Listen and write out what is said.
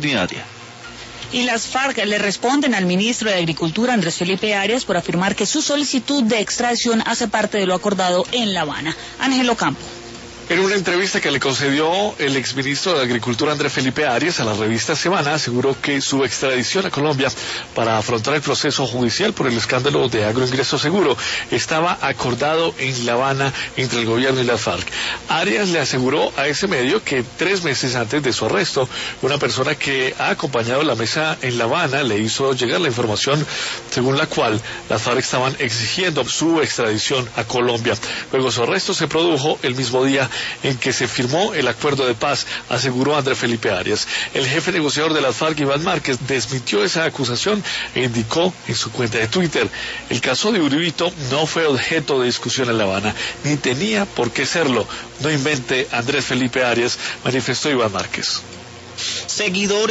disciplinaria. Y las FARC le responden al ministro de Agricultura, Andrés Felipe Arias, por afirmar que su solicitud de extradición hace parte de lo acordado en La Habana. Ángelo Campo. En una entrevista que le concedió el exministro de Agricultura Andrés Felipe Arias a la revista Semana, aseguró que su extradición a Colombia para afrontar el proceso judicial por el escándalo de agroingreso seguro estaba acordado en La Habana entre el gobierno y las FARC. Arias le aseguró a ese medio que 3 meses antes de su arresto, una persona que ha acompañado la mesa en La Habana le hizo llegar la información según la cual las FARC estaban exigiendo su extradición a Colombia. Luego su arresto se produjo el mismo día en que se firmó el acuerdo de paz, aseguró Andrés Felipe Arias. El jefe negociador de las FARC, Iván Márquez, desmintió esa acusación e indicó en su cuenta de Twitter: el caso de Uribito no fue objeto de discusión en La Habana, ni tenía por qué serlo. No invente, Andrés Felipe Arias, manifestó Iván Márquez. Seguidores